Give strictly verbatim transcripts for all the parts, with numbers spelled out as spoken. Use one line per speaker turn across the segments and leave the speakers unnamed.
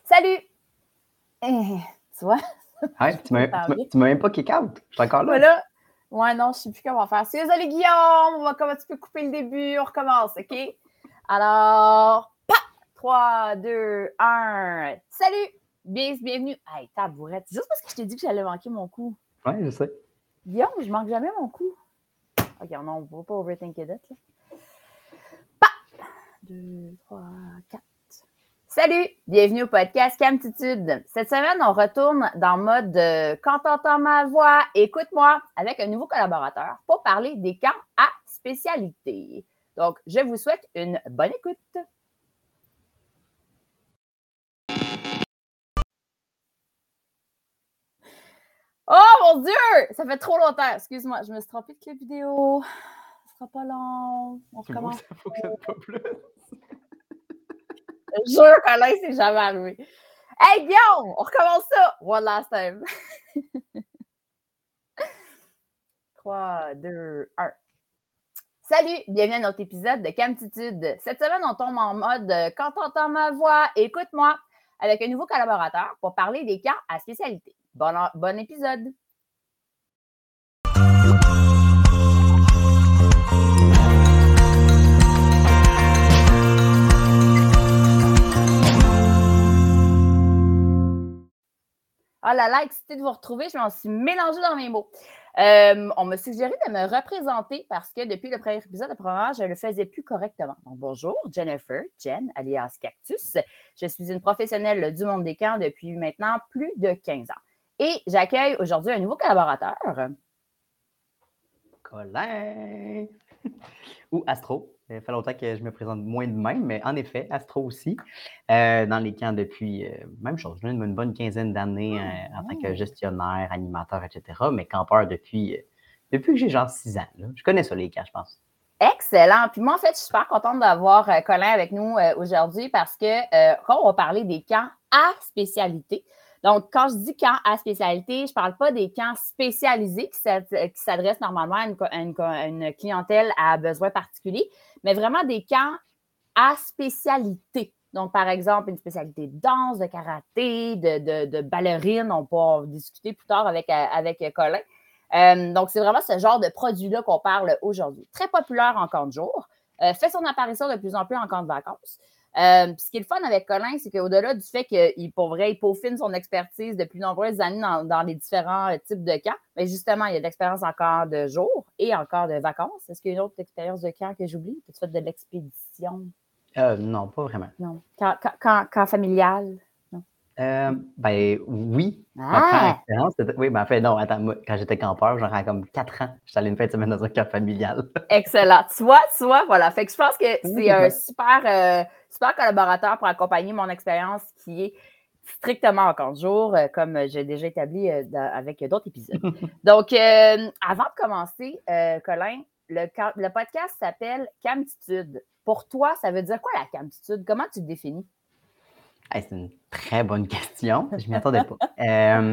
Salut! Eh, tu vois?
Ouais, tu m'as, tu, m'as, tu m'as même pas kick out. Je suis encore là.
Voilà. Ouais, non, je sais plus comment faire. C'est désolé, Guillaume. On va comment tu peux couper le début. On recommence, OK? Alors, pa! trois, deux, un. Salut! Bien, bienvenue. Hey, tabourette. C'est juste parce que je t'ai dit que j'allais manquer mon coup.
Ouais, je sais.
Guillaume, je manque jamais mon coup. OK, non, on ne va pas overthinker that, là. Pa! deux, trois, quatre. Salut! Bienvenue au podcast Camtitude. Cette semaine, on retourne dans le mode euh, quand t'entends ma voix, écoute-moi, avec un nouveau collaborateur pour parler des camps à spécialité. Donc, je vous souhaite une bonne écoute. Oh mon Dieu! Ça fait trop longtemps. Excuse-moi, je me suis trompée de clip vidéo. Ce sera pas long. On recommence.
Ça fonctionne pas plus.
Je jure que là, c'est jamais arrivé. Hey Guillaume, on recommence ça. One last time. trois, deux, un. Salut, bienvenue à notre épisode de Camtitude. Cette semaine, on tombe en mode euh, quand t'entends ma voix, écoute-moi, avec un nouveau collaborateur pour parler des camps à spécialité. Bon, bon épisode. Oh là là, excitée de vous retrouver, je m'en suis mélangée dans mes mots. Euh, on m'a suggéré de me représenter parce que depuis le premier épisode, apparemment, je ne le faisais plus correctement. Donc, bonjour, Jennifer, Jen, alias Cactus. Je suis une professionnelle du monde des camps depuis maintenant plus de quinze ans. Et j'accueille aujourd'hui un nouveau collaborateur.
Colin! Ou Astro. Ça fait longtemps que je me présente moins de même, mais en effet, Astro aussi. Euh, dans les camps depuis, euh, même chose, une, une bonne quinzaine d'années euh, en tant que gestionnaire, animateur, et cetera. Mais campeur depuis, euh, depuis que j'ai genre six ans. Là. Je connais ça, les camps, je pense.
Excellent. Puis moi, en fait, je suis super contente d'avoir euh, Colin avec nous euh, aujourd'hui parce que euh, quand on va parler des camps à spécialité, donc quand je dis camps à spécialité, je ne parle pas des camps spécialisés qui s'adressent normalement à une, à, une, à une clientèle à besoins particuliers, mais vraiment des camps à spécialité. Donc, par exemple, une spécialité de danse, de karaté, de, de, de ballerine. On peut en discuter plus tard avec, avec Colin. Euh, donc, c'est vraiment ce genre de produit-là qu'on parle aujourd'hui. Très populaire en camp de jour. Euh, fait son apparition de plus en plus en camp de vacances. Euh, puis ce qui est le fun avec Colin, c'est qu'au-delà du fait qu'il, pour vrai, il peaufine son expertise depuis nombreuses années dans, dans les différents types de camps, mais justement, il y a de l'expérience en camp de jour et en camp de vacances. Est-ce qu'il y a une autre expérience de camp que j'oublie? As-tu fait de l'expédition?
Euh, non, pas vraiment.
Non. Camp, camp, camp familial? Non.
Euh, ben oui.
Ah!
Ma première expérience, c'était... Oui, ben en fait, non, attends, moi, quand j'étais campeur, j'aurais comme quatre ans. J'étais allé une fin de semaine dans un camp familial.
Excellent. Tu vois, tu vois, voilà. Fait que je pense que c'est un super, euh, super collaborateur pour accompagner mon expérience qui est strictement en camp de jour, euh, comme j'ai déjà établi euh, dans, avec d'autres épisodes. Donc, euh, avant de commencer, euh, Colin, le, le podcast s'appelle Camtitude. Pour toi, ça veut dire quoi la camtitude? Comment tu le définis?
Hey, c'est une très bonne question. Je ne m'y attendais pas. euh,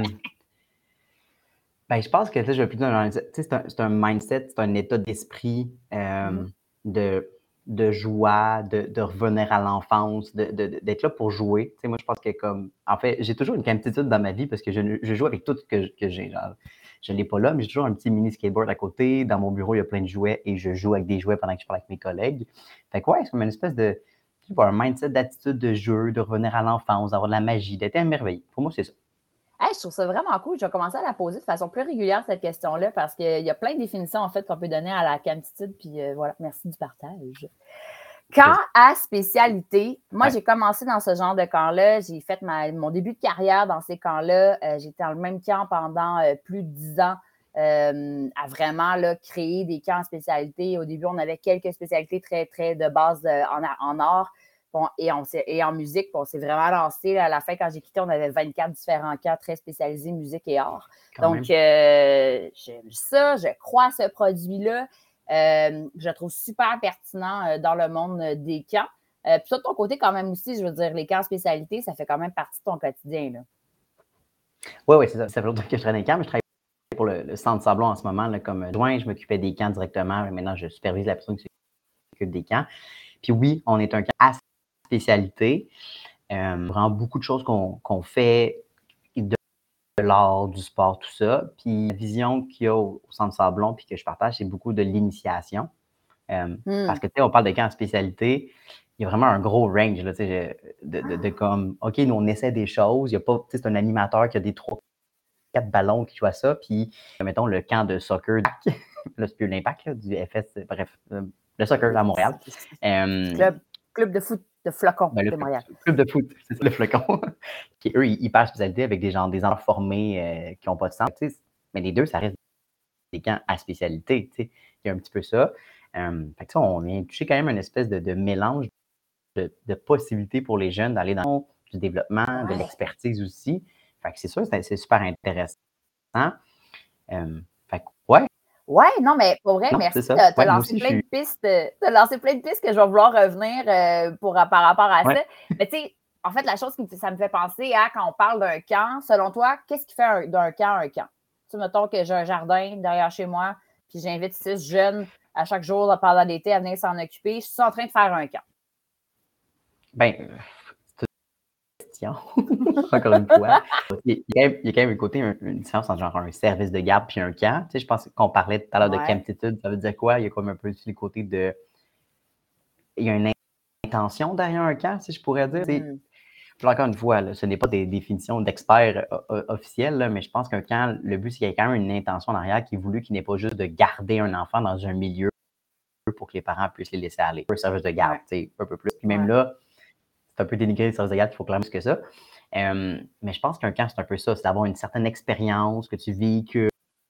ben, je pense que je vais plutôt dans c'est un, c'est un mindset, c'est un état d'esprit euh, mm-hmm. de, de joie, de, de revenir à l'enfance, de, de, d'être là pour jouer. T'sais, moi, je pense que comme. En fait, j'ai toujours une camtitude dans ma vie parce que je, je joue avec tout ce que, que j'ai. Genre, je ne l'ai pas là, mais j'ai toujours un petit mini skateboard à côté. Dans mon bureau, il y a plein de jouets et je joue avec des jouets pendant que je parle avec mes collègues. Fait que ouais, c'est comme une espèce de. Un mindset d'attitude de jeu, de revenir à l'enfance, d'avoir de la magie, d'être émerveillé. Pour moi, c'est ça.
Hey, je trouve ça vraiment cool. Je vais commencer à la poser de façon plus régulière, cette question-là, parce qu'il y a plein de définitions, en fait, qu'on peut donner à la camtitude. Puis euh, voilà, merci du partage. Camp à spécialité. Moi, ouais. J'ai commencé dans ce genre de camp-là. J'ai fait ma, mon début de carrière dans ces camps-là. Euh, j'étais dans le même camp pendant euh, plus de dix ans euh, à vraiment là, créer des camps à spécialité. Au début, on avait quelques spécialités très, très de base euh, en, en art. Bon, et, on et en musique, on s'est vraiment lancé. À la fin, quand j'ai quitté, on avait vingt-quatre différents camps très spécialisés musique et art. Quand Donc, euh, j'aime ça, je crois à ce produit-là. Euh, je le trouve super pertinent euh, dans le monde des camps. Euh, puis toi, de ton côté, quand même aussi, je veux dire, les camps spécialités, ça fait quand même partie de ton quotidien, là.
Oui, oui, c'est ça. Ça fait longtemps que je travaille dans les camps, mais je travaille pour le, le Centre Sablon en ce moment, là, comme adjoint. Je m'occupais des camps directement, mais maintenant, je supervise la personne qui s'occupe des camps. Puis oui, on est un camp à spécialité. Euh, vraiment beaucoup de choses qu'on qu'on fait de l'art, du sport, tout ça. Puis la vision qu'il y a au, au Centre Sablon, puis que je partage, c'est beaucoup de l'initiation. Euh, parce
Hmm.
que, tu sais, on parle de camp en spécialité, il y a vraiment un gros range, là, tu sais, de, de, de comme, OK, nous, on essaie des choses. Il y a pas, tu sais, c'est un animateur qui a des trois, quatre ballons qui joue à ça. Puis, mettons, le camp de soccer, là, c'est plus l'impact, là, du F S, bref, euh, le soccer à Montréal. Euh,
Club, club de foot de flocons
ben, le
de Montréal.
club de foot, c'est ça, le flocon. Qui, eux, ils hyper spécialité avec des gens, des enfants formés euh, qui n'ont pas de sens. Tu sais, mais les deux, ça reste des camps à spécialité. Tu sais. Il y a un petit peu ça. Euh, fait que ça, on vient toucher quand même une espèce de, de mélange de, de possibilités pour les jeunes d'aller dans du développement, de
Ouais.
l'expertise aussi. Fait que c'est sûr, c'est, c'est super intéressant. Euh, fait que, ouais.
Ouais, non, mais pour vrai,
Non,
merci.
c'est ça.
Tu as
Ouais, moi
lancé
aussi, je
plein de
suis.
pistes. Tu as lancé plein de pistes que je vais vouloir revenir euh, pour, par rapport à
Ouais.
ça. Mais tu sais, en fait, la chose qui ça me fait penser à quand on parle d'un camp, selon toi, qu'est-ce qui fait un- d'un camp un camp? Tu sais, mettons que j'ai un jardin derrière chez moi, puis j'invite six jeunes à chaque jour pendant l'été à venir s'en occuper. Je suis en train de faire un camp.
Ben, euh, c'est une question. Encore une fois. Il y, a quand même, il y a quand même un côté, un- une différence entre genre un service de garde puis un camp. Tu sais, je pense qu'on parlait tout à l'heure de
Ouais.
camptitude. Ça veut dire quoi? Il y a comme un peu aussi le côté de. Il y a une intention derrière un camp, si je pourrais dire.
Mhm.
Puis encore une fois, là, ce n'est pas des définitions d'experts euh, euh, officielles, là, mais je pense qu'un camp, le but, c'est qu'il y ait quand même une intention en arrière qui est voulue, qui n'est pas juste de garder un enfant dans un milieu pour que les parents puissent les laisser aller. Un service de garde,
Ouais.
tu sais, un peu plus. Puis même
Ouais.
là, c'est un peu dénigré le service de garde, il faut clairement plus que ça. Euh, mais je pense qu'un camp, c'est un peu ça, c'est d'avoir une certaine expérience que tu véhicules.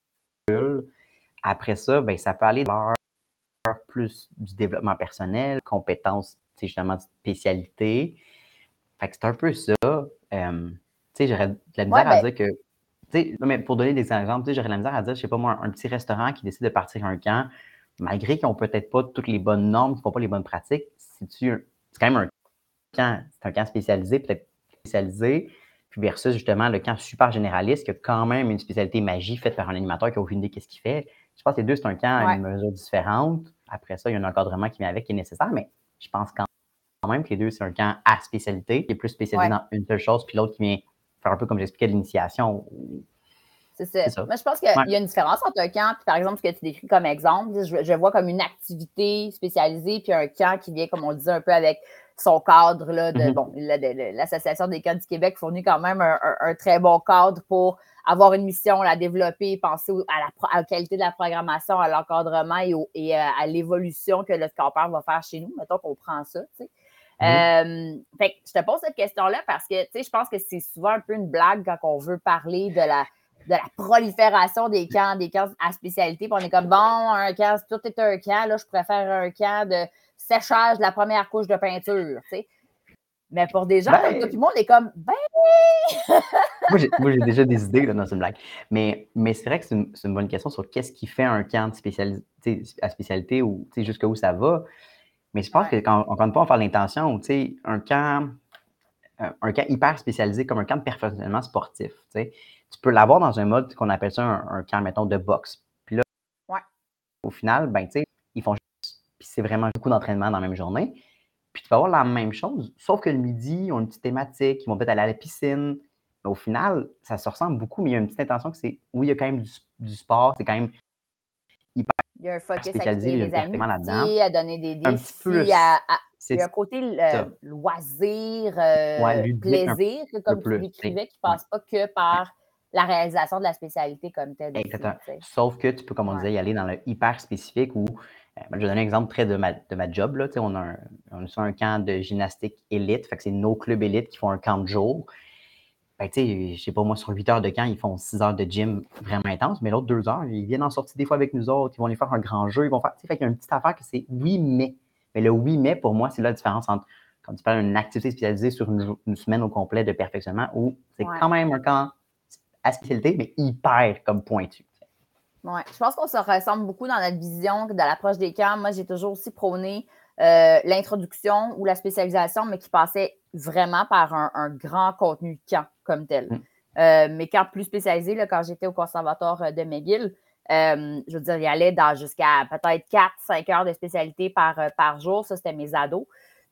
Après ça, ben, ça peut aller vers plus du développement personnel, compétences, justement, de spécialité. Fait que c'est un peu ça. Euh, tu sais, j'aurais de la misère
Ouais,
à
ben,
dire que, tu sais, mais pour donner des exemples, tu sais, j'aurais de la misère à dire, je sais pas moi, un, un petit restaurant qui décide de partir un camp, malgré qu'ils n'ont peut-être pas toutes les bonnes normes, qu'ils ne font pas les bonnes pratiques, c'est-tu un- c'est quand même un camp, c'est un camp spécialisé, peut-être spécialisé, puis versus justement le camp super généraliste qui a quand même une spécialité magie faite par un animateur qui n'a aucune idée qu'est-ce qu'il fait. Je pense que les deux, c'est un camp à
ouais.
une mesure différente. Après ça, il y a un encadrement qui vient avec qui est nécessaire, mais je pense quand même que les deux, c'est un camp à spécialité, qui est plus spécialisé
Ouais.
dans une seule chose, puis l'autre qui vient faire un peu comme j'expliquais de l'initiation.
C'est ça.
C'est ça.
Moi, je pense qu'il
Ouais.
y a une différence entre un camp, puis par exemple, ce que tu décris comme exemple, je, je vois comme une activité spécialisée, puis un camp qui vient, comme on le disait, un peu avec son cadre, là, de,
Mhm.
bon, la- de- de- l'Association des camps du Québec fournit quand même un, un- un très bon cadre pour avoir une mission, la développer, penser au- à, la, pro- à la qualité de la programmation, à l'encadrement et, au- et euh, à l'évolution que le campeur va faire chez nous. Mettons qu'on prend ça, tu sais.
Mhm.
Euh, fait que je te pose cette question-là parce que, tu sais, je pense que c'est souvent un peu une blague quand on veut parler de la de la prolifération des camps, des camps à spécialité. Puis on est comme, bon, un camp, tout est un camp, là, je préfère un camp de séchage de la première couche de peinture, tu sais. Mais pour des gens
Ben,
comme toi puis moi, on est comme, ben,
moi, j'ai, moi, j'ai déjà des idées, là, dans une blague. Mais, mais c'est vrai que c'est une, c'est une bonne question sur qu'est-ce qui fait un camp de spécialité, à spécialité ou jusqu'où ça va. Mais je pense
ouais,
que quand, encore une fois, on parle d'intention, tu sais, un camp, un, un camp hyper spécialisé comme un camp de perfectionnement sportif, tu sais, tu peux l'avoir dans un mode qu'on appelle ça un, un camp, mettons, de boxe. Puis là,
ouais,
au final, ben, tu sais, ils font juste, puis c'est vraiment beaucoup d'entraînement dans la même journée. Puis tu vas avoir la même chose, sauf que le midi, ils ont une petite thématique, ils vont peut-être aller à la piscine. Mais au final, ça se ressemble beaucoup, mais il y a une petite intention que c'est, oui, il y a quand même du, du sport, c'est quand même hyper
il y a un focus à
spécialisé,
créer
il y a un
des
perfectionnement là-dedans.
amitiés, à donner des
Un petit
défis, à,
plus,
à- il y a un
c'est
côté euh,
ça,
loisir,
ouais,
euh,
ludique un
plaisir,
peu
comme tu
plus, tu sais.
décrivais, qui ne
Ouais,
passe pas que
ouais.
par la réalisation de la spécialité comme telle aussi,
Exactement.
tu sais.
Sauf que tu peux, comme on
Ouais.
disait, y aller dans le hyper spécifique où, euh, je vais donner un exemple près de ma, de ma job. Là, tu sais, on a un, on a ça, un camp de gymnastique élite, fait que c'est nos clubs élites qui font un camp de jour. Fait que, tu sais, je sais pas, moi, sur huit heures de camp, ils font six heures de gym vraiment intense, mais l'autre deux heures, ils viennent en sortie des fois avec nous autres, ils vont aller faire un grand jeu, ils vont faire, tu sais, fait qu'il y a une petite affaire que c'est oui, mais. Mais le oui, mais, pour moi, c'est là la différence entre quand tu parles d'une activité spécialisée sur une, une semaine au complet de perfectionnement où c'est
Ouais.
quand même un camp à spécialité, mais hyper comme pointu.
Ouais. Je pense qu'on se ressemble beaucoup dans notre vision de l'approche des camps. Moi, j'ai toujours aussi prôné euh, l'introduction ou la spécialisation, mais qui passait vraiment par un, un grand contenu de camp comme tel.
Mm.
Euh, mes camps plus spécialisés, là, quand j'étais au conservatoire de McGill, euh, je veux dire, il y allait dans jusqu'à peut-être quatre cinq heures de spécialité par, par jour. Ça, c'était mes ados.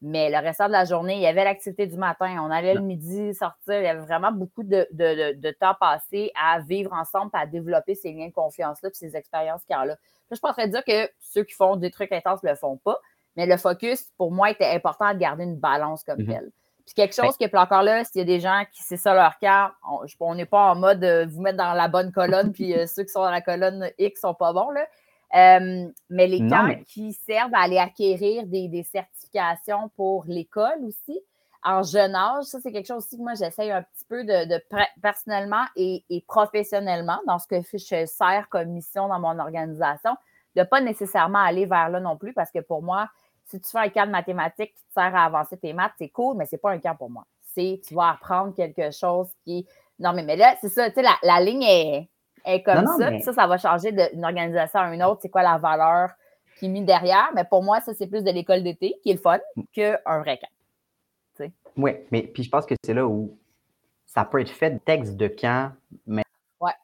Mais le restant de la journée, il y avait l'activité du matin, on allait le midi sortir, il y avait vraiment beaucoup de, de, de, de temps passé à vivre ensemble, à développer ces liens de confiance-là, puis ces expériences qu'il y a là. Je ne suis pas en train de dire que ceux qui font des trucs intenses ne le font pas, mais le focus, pour moi, était important de garder une balance comme
Mhm.
telle. Puis quelque chose qui est encore là, s'il y a des gens qui, c'est ça leur camp, on n'est pas en mode euh, vous mettre dans la bonne colonne, puis euh, ceux qui sont dans la colonne X sont pas bons, là. Euh, mais les
Non,
camps
mais-
qui servent à aller acquérir des, des certifications pour l'école aussi, en jeune âge, ça, c'est quelque chose aussi que moi, j'essaye un petit peu de, de pr- personnellement et, et professionnellement, dans ce que je sers comme mission dans mon organisation, de ne pas nécessairement aller vers là non plus, parce que pour moi, si tu fais un camp de mathématiques qui te sert à avancer tes maths, c'est cool, mais c'est pas un camp pour moi. C'est, tu vas apprendre quelque chose qui est... Non, mais, mais là, c'est ça, tu sais, la, la ligne est, est comme
Non, non,
ça,
mais-
puis ça, ça va changer d'une organisation à une autre, c'est quoi la valeur qui est mise derrière, mais pour moi, ça, c'est plus de l'école d'été, qui est le fun, qu'un vrai camp. tu sais.
Oui, mais puis je pense que c'est là où ça peut être fait de texte de camp, mais
Ouais.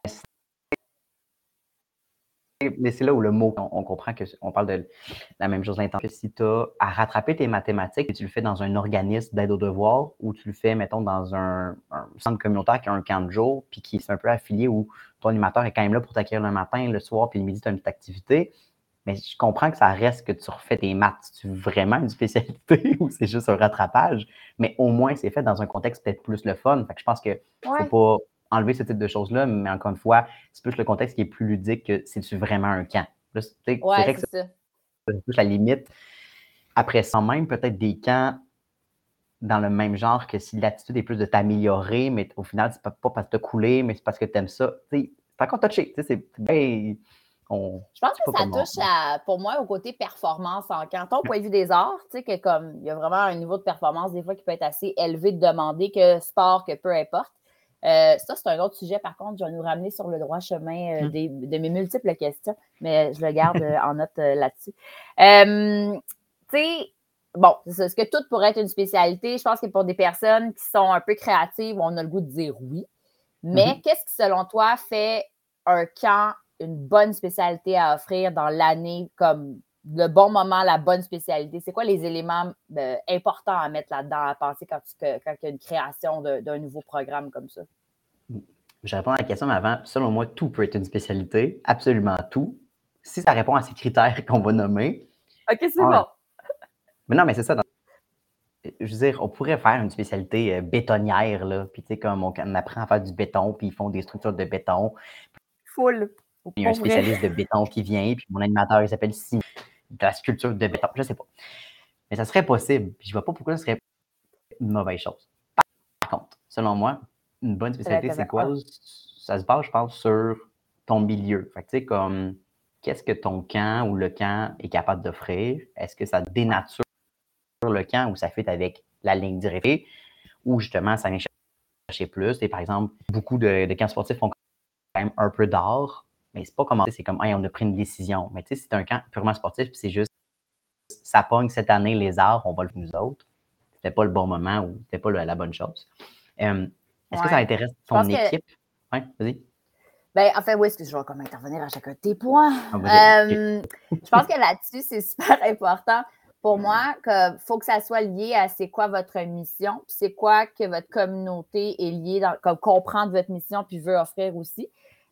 mais c'est là où le mot, on, on comprend qu'on parle de la même chose, l'intention. Si tu as à rattraper tes mathématiques et tu le fais dans un organisme d'aide aux devoirs ou tu le fais, mettons, dans un, un centre communautaire qui a un camp de jour puis qui est un peu affilié où ton animateur est quand même là pour t'accueillir le matin, le soir, puis le midi, tu as une petite activité. Mais je comprends que ça reste que tu refais tes maths. C'est vraiment une spécialité ou c'est juste un rattrapage? Mais au moins, c'est fait dans un contexte peut-être plus le fun. Fait que je pense qu'il ne
Ouais.
faut pas enlever ce type de choses-là, mais encore une fois, c'est plus le contexte qui est plus ludique que c'est-tu vraiment un camp. Là, c'est c'est
Ouais,
vrai que
c'est ça.
c'est plus la limite. Après ça, même peut-être des camps dans le même genre que si l'attitude est plus de t'améliorer, mais au final, c'est pas, pas parce que tu as coulé, mais c'est parce que tu aimes ça. Tu sais, c'est encore touché. Tu sais, c'est bien. On,
Je pense
je sais
que
pas
ça
comment-
touche à, pour moi, au côté performance en camp. Au point de vue des arts, tu sais, que comme il y a vraiment un niveau de performance des fois qui peut être assez élevé de demander que sport, que peu importe. Euh, ça, c'est un autre sujet, par contre, je vais nous ramener sur le droit chemin euh,
Mm.
des, de mes multiples questions, mais je le garde euh, en note euh, là-dessus. Euh, tu sais, bon, c'est ça. Est-ce que tout pourrait être une spécialité? Je pense que pour des personnes qui sont un peu créatives, on a le goût de dire oui. Mais
Mhm.
qu'est-ce qui, selon toi, fait un camp une bonne spécialité à offrir dans l'année, comme le bon moment, la bonne spécialité? C'est quoi les éléments euh, importants à mettre là-dedans, à penser quand, tu, quand il y a une création de- d'un nouveau programme comme ça?
Je réponds à la question, mais avant, selon moi, tout peut être une spécialité, absolument tout. Si ça répond à ces critères qu'on va nommer.
OK, c'est
un,
bon.
Mais non, mais c'est ça. dans- Je veux dire, on pourrait faire une spécialité euh, bétonnière, là. Puis, tu sais, comme on, on apprend à faire du béton, puis ils font des structures de béton.
Full.
Il y a un
Pour vrai.
spécialiste de béton qui vient, puis mon animateur, il s'appelle Simon, de la sculpture de béton. Je sais pas. Mais ça serait possible. Puis, je vois pas pourquoi ce serait une mauvaise chose. Par contre, selon moi, une bonne spécialité, c'est quoi? Ça se base, je pense, sur ton milieu. Fait que, tu sais, comme, qu'est-ce que ton camp ou le camp est capable d'offrir? Est-ce que ça dénature le camp ou ça fait avec la ligne directe? Ou justement, ça vient chercher plus? Et par exemple, beaucoup de, de camps sportifs font quand même un peu d'art, mais c'est pas comme, c'est comme, hey, on a pris une décision. Mais tu sais, c'est un camp purement sportif, puis c'est juste, ça pogne cette année les arts, on va le faire nous autres. C'était pas le bon moment ou c'était pas la, la bonne chose. Euh, est-ce que ça
Ouais.
intéresse
Je pense
ton
que-
équipe? Oui, vas-y.
Ben, en fait, oui, est-ce que je vais comme intervenir à chacun de tes points?
Ah, vas-y.
Euh, je pense que là-dessus, c'est super important pour moi qu'il faut que ça soit lié à c'est quoi votre mission, puis c'est quoi que votre communauté est liée, dans, comme comprendre votre mission puis veut offrir aussi.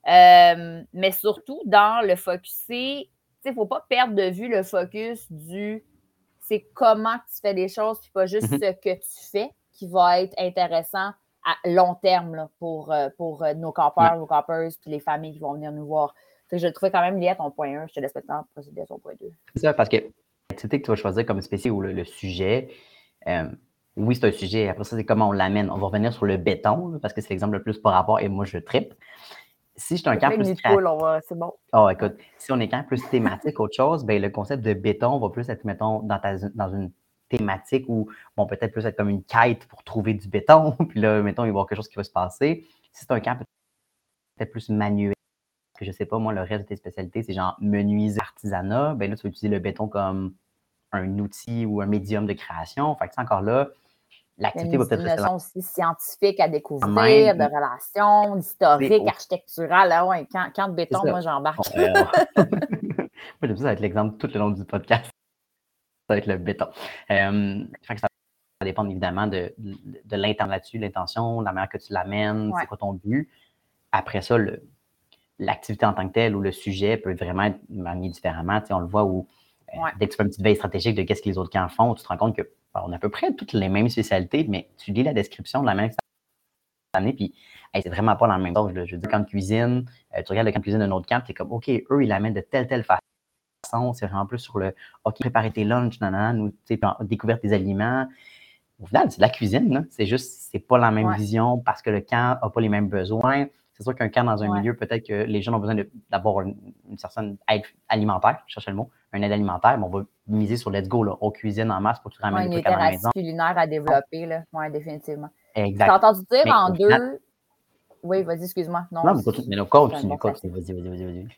Euh, mais surtout, dans le focuser, il ne faut pas perdre de vue le focus du c'est comment tu fais des choses, puis pas juste
Mhm.
ce que tu fais qui va être intéressant à long terme là, pour, euh, pour euh, nos campeurs,
Ouais.
nos campeuses, puis les familles qui vont venir nous voir. Fait que je le trouvais quand même lié à ton point un. Je te laisse maintenant procéder à ton point deux.
C'est ça, parce que l'activité que tu vas choisir comme spécial ou le, le sujet, euh, oui, c'est un sujet. Après ça, c'est comment on l'amène. On va revenir sur le béton, là, parce que c'est l'exemple le plus par rapport et moi, je trippe. Si je suis un
C'est
camp
plein de
plus
nids de
créatif,
poules, on va, c'est bon.
oh, écoute, si on est quand même plus thématique, autre chose, ben, le concept de béton va plus être, mettons, dans, ta, dans une thématique où, bon, peut-être plus être comme une quête pour trouver du béton, puis là, mettons, il va y avoir quelque chose qui va se passer. Si c'est un camp peut-être plus manuel, que je sais pas, moi, le reste de tes spécialités, c'est genre menuiserie, artisanat, ben là, tu vas utiliser le béton comme un outil ou un médium de création. Fait que c'est encore là,
Il y a
l'activité
une,
va peut-être
une
rester
notion aussi scientifique à
la
découvrir, de
même.
relations,
C'est
d'historique,
au-
architectural. Ah ouais, camp, camp de béton,
c'est ça.
moi, j'embarque.
Bon, euh, moi, j'aime ça, ça va être l'exemple tout le long du podcast. va être le béton. Euh, fait que ça va dépendre évidemment de, de, de l'intention là-dessus, l'intention, la manière que tu l'amènes,
Ouais.
c'est quoi ton but. Après ça, le, l'activité en tant que telle ou le sujet peut vraiment être manié différemment. Tu sais, on le voit où, euh,
Ouais.
dès que tu fais une petite veille stratégique de qu'est-ce que les autres camps font, tu te rends compte qu'on a à peu près toutes les mêmes spécialités, mais tu lis la description de la même année, puis hey, c'est vraiment pas la même chose. Là. Je veux dire, quand tu cuisines, euh, tu regardes le camp de cuisine d'un autre camp, tu es comme, OK, eux, ils l'amènent de telle, telle façon. C'est vraiment plus sur le, OK, préparer tes lunchs, nanana, ou découvrir tes aliments. Au final, c'est de la cuisine. Là. C'est juste, c'est pas la même
Ouais.
vision parce que le camp n'a pas les mêmes besoins. C'est sûr qu'un camp dans un
Ouais.
milieu, peut-être que les gens ont besoin de, d'avoir une, une certaine aide alimentaire, je cherchais le mot, une aide alimentaire, mais on va miser sur let's go, là. On cuisine en masse pour que tu ramènes
Ouais, une
des trucs à la maison.
littératie culinaire à développer, là. Oui, définitivement.
Exact.
Je t'ai entendu dire
mais
en deux.
Final...
Oui, vas-y, excuse-moi.
Non, mais continue. Mais non, continue, continue. Vas-y, vas-y, vas-y, vas-y.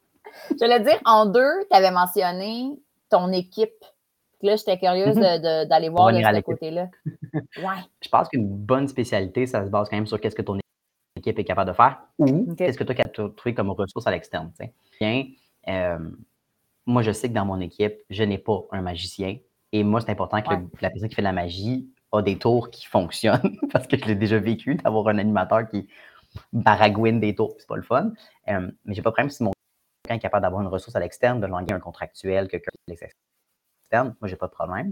Je voulais dire, en deux, tu avais mentionné ton équipe. Là, j'étais curieuse de, de, d'aller voir de ce côté-là. Ouais.
Je pense qu'une bonne spécialité, ça se base quand même sur qu'est-ce que ton équipe est capable de faire ou okay. qu'est-ce que toi tu as trouvé comme ressource à l'externe. Bien, euh, moi, je sais que dans mon équipe, je n'ai pas un magicien. Et moi, c'est important que ouais. le, la personne qui fait de la magie a des tours qui fonctionnent parce que je l'ai déjà vécu d'avoir un animateur qui baragouine des tours, c'est pas le fun. Euh, mais j'ai pas de problème si mon client est capable d'avoir une ressource à l'externe, de languer un contractuel, quelqu'un qui est externe. Moi, j'ai pas de problème.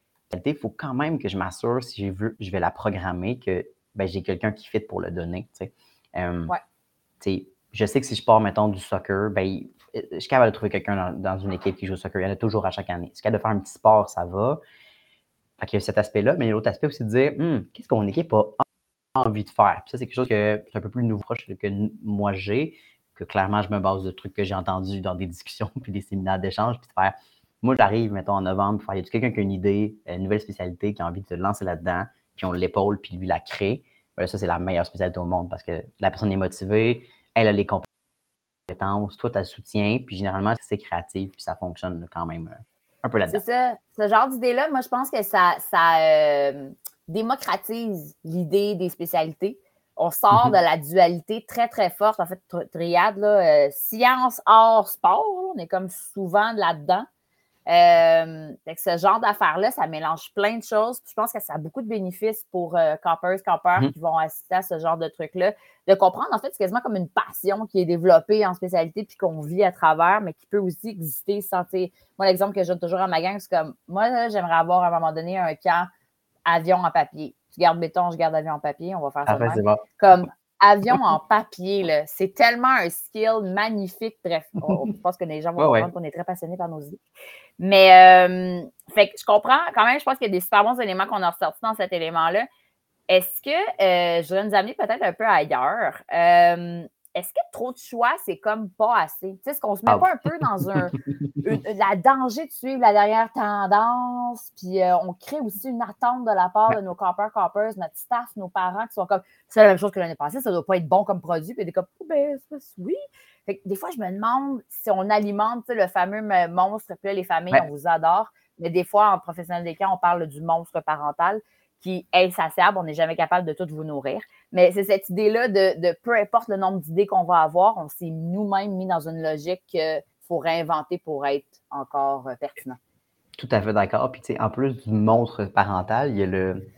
Il faut quand même que je m'assure, si je veux, je vais la programmer, que ben, j'ai quelqu'un qui fit pour le donner. Euh, ouais. Je sais que si je pars, mettons, du soccer, ben, je suis capable de trouver quelqu'un dans, dans une équipe qui joue au soccer. Il y en a toujours à chaque année. Si je suis capable de faire un petit sport, ça va. Fait qu'il y a cet aspect-là, mais il y a l'autre aspect aussi de dire hm, qu'est-ce que mon équipe a envie de faire. Puis ça, c'est quelque chose que c'est un peu plus nouveau que moi j'ai, que clairement, je me base de trucs que j'ai entendus dans des discussions puis des séminaires d'échange, puis de faire moi, j'arrive, mettons, en novembre, il y a quelqu'un qui a une idée, une nouvelle spécialité, qui a envie de se lancer là-dedans, puis on l'épaule, puis lui la crée. Ben, ça, c'est la meilleure spécialité au monde parce que la personne est motivée, elle a les compétences, toi, tu as le soutien, puis généralement, c'est créatif, puis ça fonctionne quand même un peu là-dedans.
C'est ça. Ce genre d'idée-là, moi, je pense que ça, ça euh, démocratise l'idée des spécialités. On sort mm-hmm. de la dualité très, très forte, en fait, triade, là, euh, science, art, sport, là, on est comme souvent là-dedans. Euh, fait que ce genre d'affaires-là, ça mélange plein de choses. Puis je pense que ça a beaucoup de bénéfices pour euh, campeurs, campeurs mmh. qui vont assister à ce genre de trucs-là. De comprendre, en fait, c'est quasiment comme une passion qui est développée en spécialité puis qu'on vit à travers, mais qui peut aussi exister sans, tu sais, moi, l'exemple que je donne toujours à ma gang, c'est comme, moi, là, j'aimerais avoir à un moment donné un camp avion en papier. Tu gardes béton, je garde avion en papier, on va faire ça
Après,
de même.
Bon.
Comme avion en papier, là, c'est tellement un skill magnifique. Bref, on, je pense que les gens vont ouais, comprendre ouais. qu'on est très passionnés par nos idées. Mais, euh, fait que je comprends quand même, je pense qu'il y a des super bons éléments qu'on a ressortis dans cet élément-là. Est-ce que, euh, je voudrais nous amener peut-être un peu ailleurs, euh, est-ce que trop de choix, c'est comme pas assez? Tu sais, est-ce qu'on se met oh. pas un peu dans un, une, la danger de suivre la dernière tendance, puis euh, on crée aussi une attente de la part de nos campeurs, campeuses, notre staff, nos parents qui sont comme, c'est la même chose que l'année passée, ça doit pas être bon comme produit, puis des comme, oh, ben, oui. Fait que des fois, je me demande si on alimente le fameux monstre, puis là, les familles, ouais. on vous adore, mais des fois, en professionnel des camps, on parle du monstre parental qui est insatiable, on n'est jamais capable de tout vous nourrir. Mais c'est cette idée-là de, de peu importe le nombre d'idées qu'on va avoir, on s'est nous-mêmes mis dans une logique qu'il faut réinventer pour être encore pertinent.
Tout à fait d'accord. Puis, tu sais, en plus du monstre parental, il y a le,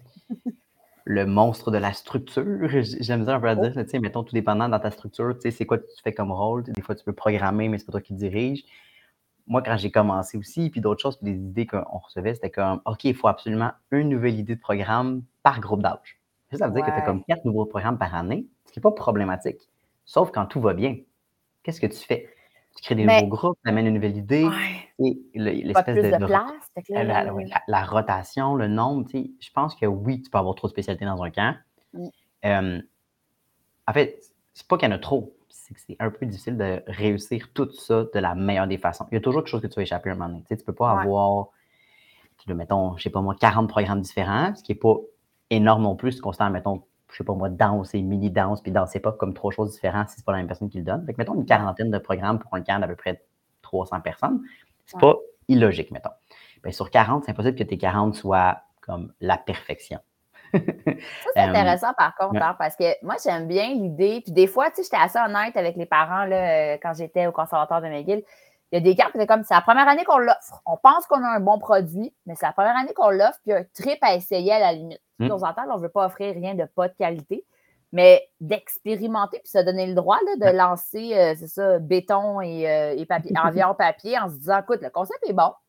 le monstre de la structure. J'aime ça un peu à dire. Oh. Tu sais, mettons, tout dépendant dans ta structure, tu sais, c'est quoi tu fais comme rôle. Des fois, tu peux programmer, mais c'est pas toi qui dirige. Moi, quand j'ai commencé aussi, puis d'autres choses, puis des idées qu'on recevait, c'était comme, OK, il faut absolument une nouvelle idée de programme par groupe d'âge. Ça veut dire ouais. que tu as comme quatre nouveaux programmes par année, ce qui n'est pas problématique. Sauf quand tout va bien. Qu'est-ce que tu fais? Tu crées des Mais... nouveaux groupes, tu amènes une nouvelle idée.
Ouais.
Et l'espèce
de,
de,
de place.
De, la, la, la, la rotation, le nombre, tu sais, je pense que oui, tu peux avoir trop de spécialités dans un camp. Mm. Euh, en fait, c'est pas qu'il y en a trop. C'est que c'est un peu difficile de réussir tout ça de la meilleure des façons. Il y a toujours quelque chose que tu vas échapper à un moment donné. Tu sais, tu peux pas ouais. avoir, tu mettons, je sais pas moi, quarante programmes différents, ce qui n'est pas énorme non plus. C'est constant, mettons, je sais pas moi, danse et mini-danse, puis danser pas comme trois choses différentes si c'est pas la même personne qui le donne. Fait que mettons une quarantaine de programmes pour un camp d'à peu près trois cents personnes. C'est ouais. pas illogique, mettons. Bien, sur quarante, c'est impossible que tes quarante soient comme la perfection.
Ça, c'est intéressant, par contre, ouais. hein, parce que moi, j'aime bien l'idée. Puis des fois, tu sais, j'étais assez honnête avec les parents là, quand j'étais au conservatoire de McGill. il y a des camps qui c'est comme, c'est la première année qu'on l'offre. On pense qu'on a un bon produit, mais c'est la première année qu'on l'offre, puis il y a un trip à essayer à la limite.
Mm.
De temps en temps, on ne veut pas offrir rien de pas de qualité, mais d'expérimenter puis se donner le droit là, de lancer, euh, c'est ça, béton et, euh, et papier, environ papier en se disant, écoute, le concept est bon,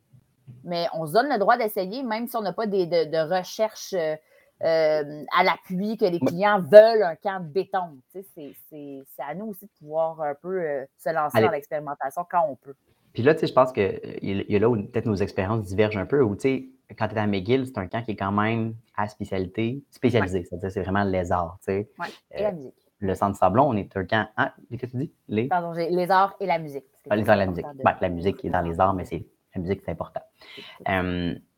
mais on se donne le droit d'essayer, même si on n'a pas des, de, de recherche euh, euh, à l'appui que les clients veulent un camp de béton. Tu sais, c'est, c'est, c'est à nous aussi de pouvoir un peu euh, se lancer
Allez.
dans l'expérimentation quand on peut.
Puis là, tu sais, je pense qu'il y a là où peut-être nos expériences divergent un peu, où tu sais, quand tu es à McGill, c'est un camp qui est quand même à spécialité, spécialisé. Ouais. C'est-à-dire c'est vraiment les arts, tu sais.
Oui, et euh, la musique.
Le Centre Sablon, on est un camp. Ah, qu'est-ce que tu dis? Les...
Pardon, j'ai les arts et la musique.
Ah, les arts et la musique. De... Ben, la musique est dans les arts, mais c'est la musique, c'est important. Euh, tu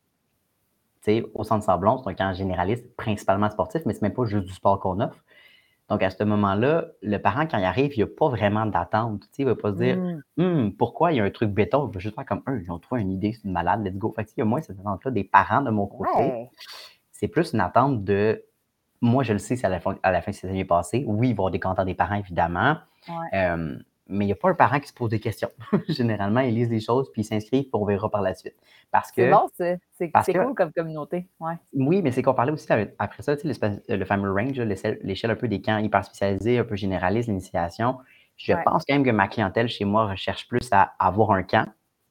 sais, au Centre Sablon, c'est un camp généraliste, principalement sportif, mais c'est même pas juste du sport qu'on offre. Donc, à ce moment-là, le parent, quand il arrive, il n'y a pas vraiment d'attente. Il ne va pas se dire mm. hm, pourquoi il y a un truc béton. Il va juste faire comme eux, ils ont trouvé une idée, c'est une malade, let's go. Fait que, il y a moins cette attente-là des parents de mon côté. Ouais. C'est plus une attente de moi, je le sais, c'est à la fin, à la fin de cette année passée. Oui, il va y avoir des commentaires des parents, évidemment.
Ouais.
Euh, mais il n'y a pas un parent qui se pose des questions. Généralement, ils lisent les choses puis ils s'inscrivent puis on verra par la suite. Parce que,
c'est bon, c'est, c'est, c'est
que,
cool comme communauté. Ouais.
Oui, mais c'est qu'on parlait aussi après ça, tu sais, le fameux range, l'échelle, l'échelle un peu des camps hyper spécialisés, un peu généralistes, l'initiation. Je ouais. pense quand même que ma clientèle chez moi recherche plus à avoir un camp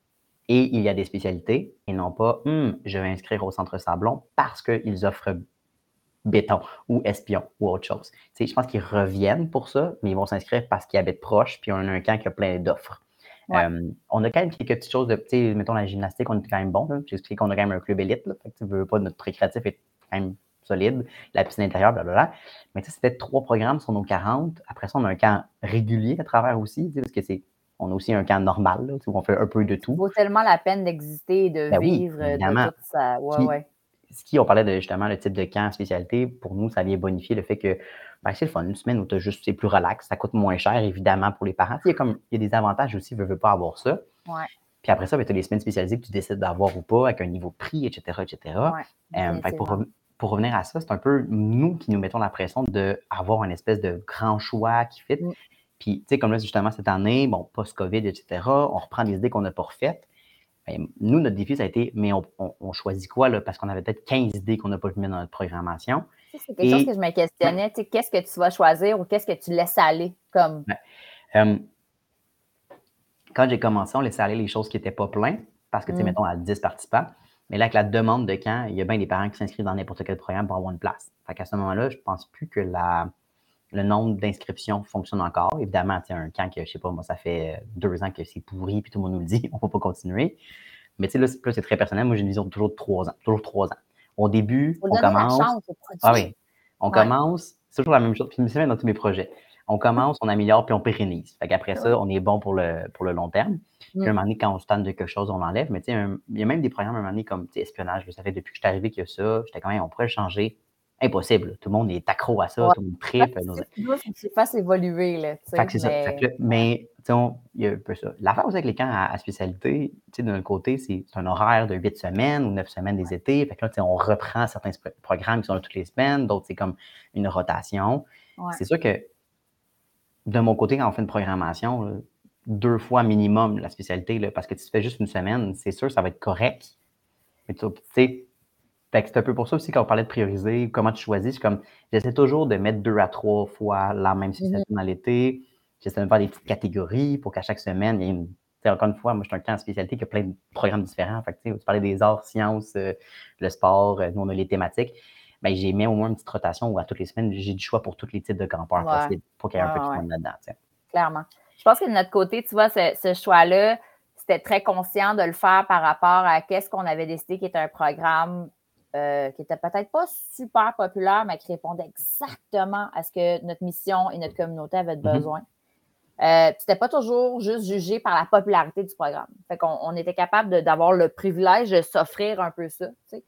et il y a des spécialités et non pas hm, je vais inscrire au Centre Sablon parce qu'ils offrent béton ou espion ou autre chose. Tu sais, je pense qu'ils reviennent pour ça, mais ils vont s'inscrire parce qu'ils habitent proche puis on a un camp qui a plein d'offres. Ouais. Euh, on a quand même quelques petites choses de, tu sais, mettons la gymnastique, on est quand même bon. Là. J'ai expliqué qu'on a quand même un club élite. Là. Fait que tu veux pas, notre récréatif est quand même solide. La piscine intérieure, blablabla. Mais tu sais, c'était trois programmes sur nos quarante. Après ça, on a un camp régulier à travers aussi, tu sais, parce que c'est, on a aussi un camp normal, là, où on fait un peu de tout.
Ça vaut tellement la peine d'exister et de
ben
vivre
oui, évidemment.
de tout ça. Ouais,
Qui,
ouais.
Ce qui, on parlait de justement le type de camp spécialité, pour nous, ça vient bonifier le fait que ben, c'est le fun. Une semaine où tu as juste, c'est plus relax, ça coûte moins cher, évidemment, pour les parents. Il y a, comme, il y a des avantages aussi, ne veux pas avoir ça.
Ouais.
Puis après ça, ben, tu as les semaines spécialisées que tu décides d'avoir ou pas, avec un niveau de prix, et cetera, et cetera.
Ouais,
euh, fait pour, pour revenir à ça, c'est un peu nous qui nous mettons la pression d'avoir une espèce de grand choix qui fit. Mm. Puis, tu sais, comme là, justement, cette année, bon, post-COVID, et cetera, on reprend des idées qu'on n'a pas refaites. Ben, nous, notre défi, ça a été, mais on, on, on choisit quoi, là? Parce qu'on avait peut-être quinze idées qu'on n'a pas pu mettre dans notre programmation.
C'est quelque Et, chose que je me questionnais. Ouais. Tu sais, qu'est-ce que tu vas choisir ou qu'est-ce que tu laisses aller comme.
Ben, euh, quand j'ai commencé, on laissait aller les choses qui n'étaient pas pleines, parce que, tu sais, mm. mettons, à dix participants. Mais là, avec la demande de camp, il y a bien des parents qui s'inscrivent dans n'importe quel programme pour avoir une place. Fait qu'à ce moment-là, je ne pense plus que la, le nombre d'inscriptions fonctionne encore. Évidemment, tu sais, un camp que, je sais pas, moi, ça fait deux ans que c'est pourri, puis tout le monde nous le dit, on ne va pas continuer. Mais tu sais, là, c'est, là, c'est très personnel. Moi, j'ai une vision de toujours de trois ans. Toujours trois ans. Au début, on commence. La chance, ah oui. On ouais. commence, c'est toujours la même chose. Puis, c'est même dans tous mes projets. On commence, on améliore, puis on pérennise. Fait qu'après ça, on est bon pour le, pour le long terme. Puis, mm. à un moment donné, quand on se tente de quelque chose, on l'enlève. Mais tu sais, il y a même des programmes à un moment donné comme espionnage. Ça fait depuis que je suis arrivé qu'il y a ça. J'étais quand même, on pourrait le changer. Impossible. Tout le monde est accro à ça. Ouais. Tout le monde tripe.
C'est nos... que tu fasses évoluer. Là,
fait que c'est mais... ça. Fait que là, mais il y a un peu ça. L'affaire aussi avec les camps à, à spécialité, d'un côté, c'est, c'est un horaire de huit semaines ou neuf semaines des étés. Fait que là, on reprend certains programmes qui sont là toutes les semaines. D'autres, c'est comme une rotation. Ouais. C'est sûr que de mon côté, quand on fait une programmation, là, deux fois minimum la spécialité, là, parce que si tu fais juste une semaine, c'est sûr ça va être correct. Mais tu sais, fait que c'est un peu pour ça aussi quand on parlait de prioriser, comment tu choisis, c'est comme j'essaie toujours de mettre deux à trois fois la même spécialité mm-hmm. dans l'été. J'essaie de faire des petites catégories pour qu'à chaque semaine, il y ait une. Encore une fois, moi, je suis un camp en spécialité qui a plein de programmes différents. Fait que, tu parlais des arts, sciences, euh, le sport, euh, nous, on a les thématiques. Ben, j'ai mis au moins une petite rotation où à toutes les semaines, j'ai du choix pour tous les types de campeurs ouais. possibles pour qu'il y ait un ah, peu de ouais. fun là-dedans. T'sais.
Clairement. Je pense que de notre côté, tu vois, ce, ce choix-là, c'était très conscient de le faire par rapport à qu'est-ce qu'on avait décidé qui était un programme euh, qui était peut-être pas super populaire, mais qui répondait exactement à ce que notre mission et notre communauté avaient besoin. Mm-hmm. Euh, c'était pas toujours juste jugé par la popularité du programme. Fait qu'on on était capable de, d'avoir le privilège de s'offrir un peu ça, tu sais.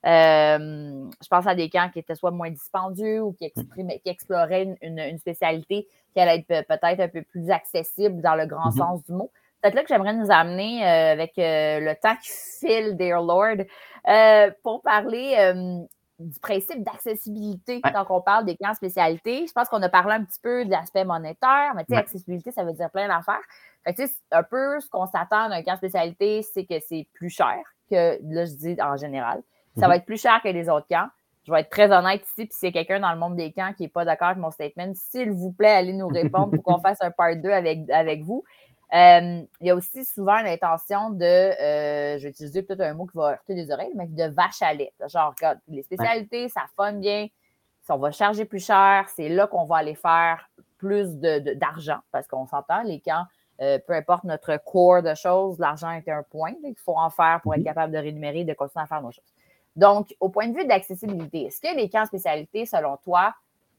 Euh, je pense à des camps qui étaient soit moins dispendieux ou qui, exprimaient, qui exploraient une, une, une spécialité qui allait être peut-être un peu plus accessible dans le grand mm-hmm. sens du mot. Peut-être là que j'aimerais nous amener euh, avec euh, le temps qui file, dear Lord, euh, pour parler euh, du principe d'accessibilité
Ouais.
quand on parle des camps spécialités. Je pense qu'on a parlé un petit peu de l'aspect monétaire, mais tu sais,
Ouais.
accessibilité, ça veut dire plein d'affaires. Fait que tu sais, un peu ce qu'on s'attend d'un camp spécialité, c'est que c'est plus cher que, là, je dis en général. Ça
Mhm.
va être plus cher que les autres camps. Je vais être très honnête ici, puis s'il y a quelqu'un dans le monde des camps qui n'est pas d'accord avec mon statement, s'il vous plaît, allez nous répondre pour qu'on fasse un part deux avec, avec vous. Euh, il y a aussi souvent l'intention de, euh, je vais utiliser peut-être un mot qui va heurter les oreilles, mais de vache à lait. Genre, regarde, les spécialités, ça fun bien. Si on va charger plus cher, c'est là qu'on va aller faire plus de, de, d'argent, parce qu'on s'entend, les camps, euh, peu importe notre core de choses, l'argent est un point qu'il faut en faire pour être capable de rémunérer et de continuer à faire nos choses. Donc, au point de vue d'accessibilité, est-ce que les camps spécialités, selon toi,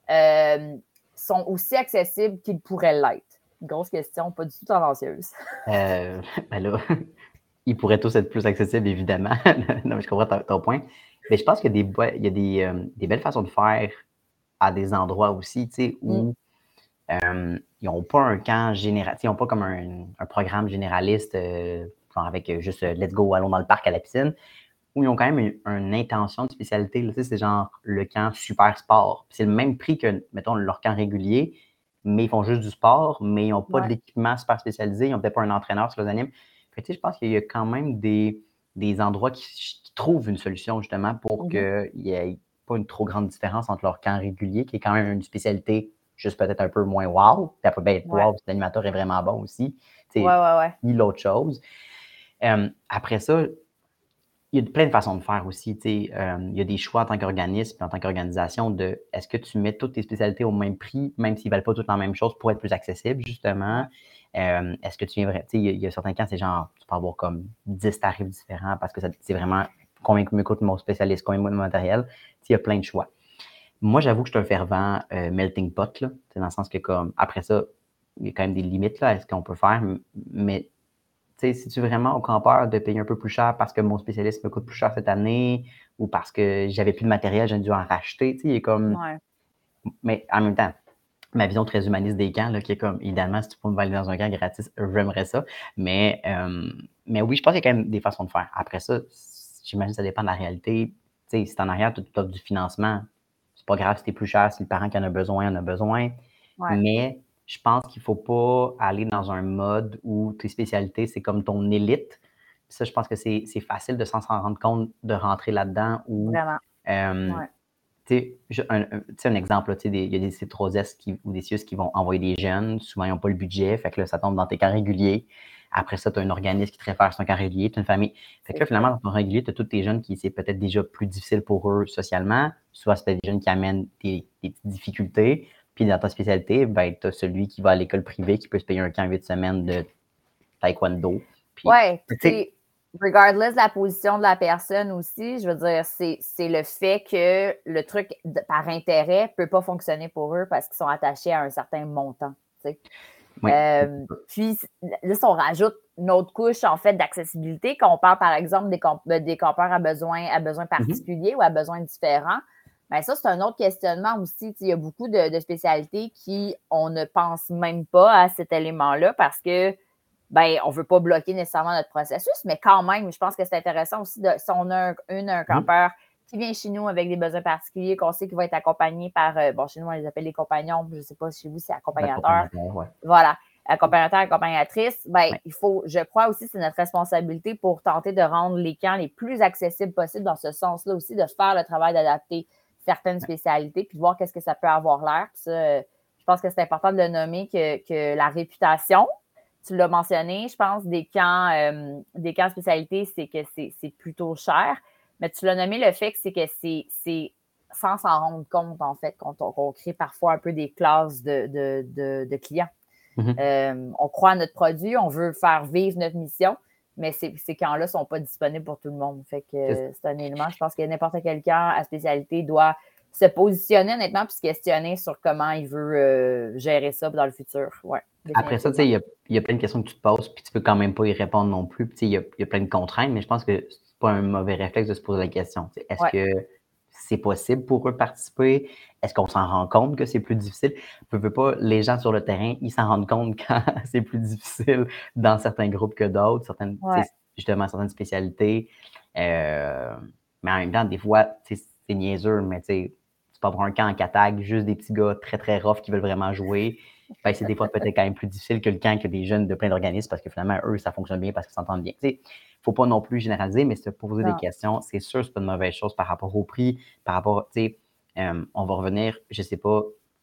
euh, sont aussi accessibles qu'ils pourraient l'être? Grosse question, pas du tout tendancieuse.
Euh, ben là, ils pourraient tous être plus accessibles, évidemment. Non, mais je comprends ton, ton point. Mais je pense qu'il y a des, bo- il y a des, euh, des belles façons de faire à des endroits aussi, tu sais, où
Mm.
euh, ils n'ont pas un camp général, ils n'ont pas comme un, un programme généraliste, euh, genre avec euh, juste euh, let's go, allons dans le parc à la piscine, où ils ont quand même une, une intention de spécialité. Là, tu sais, c'est genre le camp super sport. Puis c'est le même prix que, mettons, leur camp régulier, mais ils font juste du sport, mais ils n'ont pas de
Ouais.
l'équipement super spécialisé, ils n'ont peut-être pas un entraîneur sur les animes. Fait que, tu sais, je pense qu'il y a quand même des, des endroits qui, qui trouvent une solution justement pour
Mhm.
qu'il n'y ait pas une trop grande différence entre leur camp régulier, qui est quand même une spécialité juste peut-être un peu moins wow. Puis après, ben, être
Ouais.
wow, si l'animateur est vraiment bon aussi. Tu sais,
Ouais, ouais, ouais.
ni l'autre chose. Euh, après ça, il y a plein de façons de faire aussi. Tu sais, euh, il y a des choix en tant qu'organisme et en tant qu'organisation de est-ce que tu mets toutes tes spécialités au même prix, même s'ils ne valent pas toutes la même chose pour être plus accessible, justement. Euh, est-ce que tu viens vraiment. Tu sais, il y, a- il y a certains cas, c'est genre, tu peux avoir comme dix tarifs différents parce que ça- c'est vraiment combien me coûte mon spécialiste, combien me coûte mon matériel. Tu sais, il y a plein de choix. Moi, j'avoue que je suis un fervent euh, melting pot, là. C'est dans le sens que, comme, après ça, il y a quand même des limites là, à ce qu'on peut faire, m- mais tu sais, si tu vraiment au campeur de payer un peu plus cher parce que mon spécialiste me coûte plus cher cette année ou parce que j'avais plus de matériel, j'ai dû en racheter, tu sais, il est comme.
Ouais.
Mais en même temps, ma vision très humaniste des camps, là, qui est comme, idéalement, si tu peux me valider dans un camp gratis, j'aimerais ça. Mais, euh, mais oui, je pense qu'il y a quand même des façons de faire. Après ça, j'imagine que ça dépend de la réalité. Tu sais, si t'es en arrière, tu offres du financement, c'est pas grave si t'es plus cher, si le parent qui en a besoin en a besoin.
Ouais.
Mais je pense qu'il faut pas aller dans un mode où tes spécialités, c'est comme ton élite. Ça, je pense que c'est c'est facile de s'en s'en rendre compte, de rentrer là-dedans où,
Vraiment.
euh,
Ouais.
tu sais, je- un, un- tu sais, un exemple, là, tu sais, des- il y a des C trois S qui, ou des C I U S qui vont envoyer des jeunes. Souvent, ils n'ont pas le budget. Fait que là, ça tombe dans tes camps réguliers. Après ça, tu as un organisme qui te réfère sur un camp régulier. Tu as une famille. Fait que là,
C'est
finalement,
ça.
dans ton régulier, tu as tous tes jeunes qui, c'est peut-être déjà plus difficile pour eux socialement. Soit c'est des jeunes qui amènent des, des petites difficultés. Puis dans ta spécialité, ben, tu as celui qui va à l'école privée qui peut se payer un camp huit semaines de taekwondo. Puis,
Ouais. Puis,
tu
tu
sais,
sais, regardless de la position de la personne aussi, je veux dire, c'est, c'est le fait que le truc de- par intérêt peut pas fonctionner pour eux parce qu'ils sont attachés à un certain montant. Tu sais.
oui.
Euh, puis, là, si on rajoute une autre couche, en fait, d'accessibilité, quand on parle, par exemple, des, comp- euh, des campeurs à besoins à besoins
Mhm.
particuliers ou à besoins différents, bien, ça, c'est un autre questionnement aussi. Tu sais, il y a beaucoup de, de spécialités qui, on ne pense même pas à cet élément-là parce que, ben, on ne veut pas bloquer nécessairement notre processus, mais quand même, je pense que c'est intéressant aussi de, si on a un, une, un
Mhm.
campeur qui vient chez nous avec des besoins particuliers, qu'on sait qu'il va être accompagné par, euh, bon, chez nous, on les appelle les compagnons, je ne sais pas, chez vous, c'est accompagnateur.
Accompagnateur, ouais.
Voilà, accompagnateur, accompagnatrice, ben,
Ouais.
il faut, je crois aussi, c'est notre responsabilité pour tenter de rendre les camps les plus accessibles possibles dans ce sens-là aussi, de faire le travail d'adapter certaines spécialités, puis de voir qu'est-ce que ça peut avoir l'air. Puis ça, euh, je pense que c'est important de le nommer que, que la réputation, tu l'as mentionné, je pense, des camps, euh, des camps spécialités, c'est que c'est, c'est plutôt cher. Mais tu l'as nommé le fait que c'est que c'est, c'est sans s'en rendre compte, en fait, qu'on, qu'on crée parfois un peu des classes de, de, de, de clients.
Mhm.
Euh, on croit à notre produit, on veut faire vivre notre mission, mais ces, ces camps-là ne sont pas disponibles pour tout le monde. Fait que
C'est-
euh, c'est un élément, je pense que n'importe quel camp à spécialité doit se positionner honnêtement puis se questionner sur comment il veut euh, gérer ça dans le futur. Ouais,
Après ça, tu sais,
définitivement.
il y a, il y a plein de questions que tu te poses, puis tu peux quand même pas y répondre non plus. Puis, tu sais, il y a, il y a plein de contraintes, mais je pense que c'est pas un mauvais réflexe de se poser la question. Tu sais, est-ce
Ouais.
que c'est possible pour eux de participer? Est-ce qu'on s'en rend compte que c'est plus difficile? Je veux pas, les gens sur le terrain, ils s'en rendent compte quand c'est plus difficile dans certains groupes que d'autres, certaines, tu
Ouais.
sais, justement, certaines spécialités. Euh, mais en même temps, des fois, tu sais, c'est niaiseux, mais tu sais, c'est pas pour un camp en Catag, juste des petits gars très, très rough qui veulent vraiment jouer. Ben, c'est des fois peut-être quand même plus difficile que le camp que des jeunes de plein d'organismes parce que finalement, eux, ça fonctionne bien parce qu'ils s'entendent bien. Tu sais, faut pas non plus généraliser, mais se poser des
Non.
questions, c'est sûr, c'est pas une mauvaise chose par rapport au prix, par rapport, tu sais, euh, on va revenir, je sais pas,